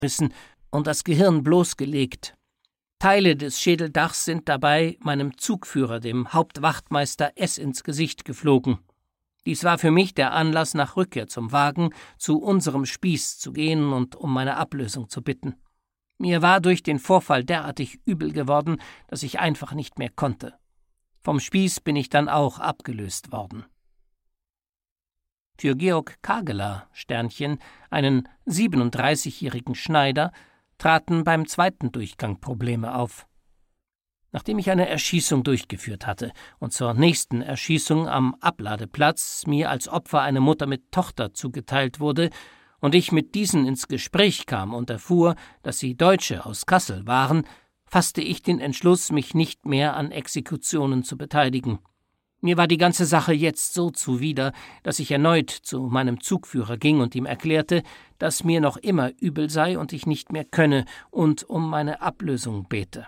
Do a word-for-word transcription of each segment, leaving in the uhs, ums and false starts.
gerissen und das Gehirn bloßgelegt. Teile des Schädeldachs sind dabei meinem Zugführer, dem Hauptwachtmeister S., ins Gesicht geflogen. Dies war für mich der Anlass, nach Rückkehr zum Wagen zu unserem Spieß zu gehen und um meine Ablösung zu bitten. Mir war durch den Vorfall derartig übel geworden, dass ich einfach nicht mehr konnte. Vom Spieß bin ich dann auch abgelöst worden. Für Georg Kageler, Sternchen, einen siebenunddreißigjährigen Schneider, traten beim zweiten Durchgang Probleme auf. Nachdem ich eine Erschießung durchgeführt hatte und zur nächsten Erschießung am Abladeplatz mir als Opfer eine Mutter mit Tochter zugeteilt wurde und ich mit diesen ins Gespräch kam und erfuhr, dass sie Deutsche aus Kassel waren, fasste ich den Entschluss, mich nicht mehr an Exekutionen zu beteiligen. Mir war die ganze Sache jetzt so zuwider, dass ich erneut zu meinem Zugführer ging und ihm erklärte, dass mir noch immer übel sei und ich nicht mehr könne und um meine Ablösung bete.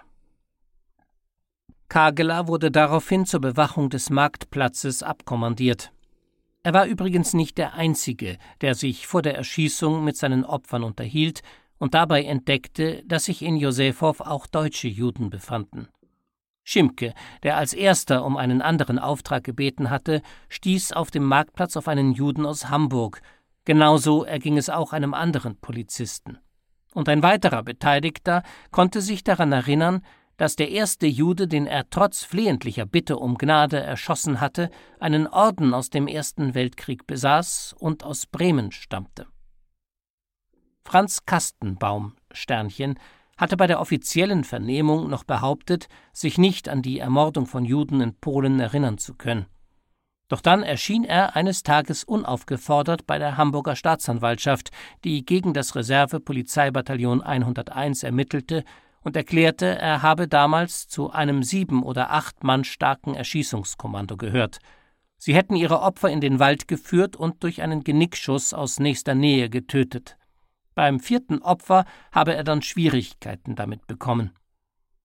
Kageler wurde daraufhin zur Bewachung des Marktplatzes abkommandiert. Er war übrigens nicht der Einzige, der sich vor der Erschießung mit seinen Opfern unterhielt und dabei entdeckte, dass sich in Josephow auch deutsche Juden befanden. Schimke, der als erster um einen anderen Auftrag gebeten hatte, stieß auf dem Marktplatz auf einen Juden aus Hamburg. Genauso erging es auch einem anderen Polizisten. Und ein weiterer Beteiligter konnte sich daran erinnern, dass der erste Jude, den er trotz flehentlicher Bitte um Gnade erschossen hatte, einen Orden aus dem Ersten Weltkrieg besaß und aus Bremen stammte. Franz Kastenbaum, Sternchen, hatte bei der offiziellen Vernehmung noch behauptet, sich nicht an die Ermordung von Juden in Polen erinnern zu können. Doch dann erschien er eines Tages unaufgefordert bei der Hamburger Staatsanwaltschaft, die gegen das Reserve-Polizeibataillon hunderteins ermittelte, und erklärte, er habe damals zu einem sieben- oder acht Mann starken Erschießungskommando gehört. Sie hätten ihre Opfer in den Wald geführt und durch einen Genickschuss aus nächster Nähe getötet. Beim vierten Opfer habe er dann Schwierigkeiten damit bekommen.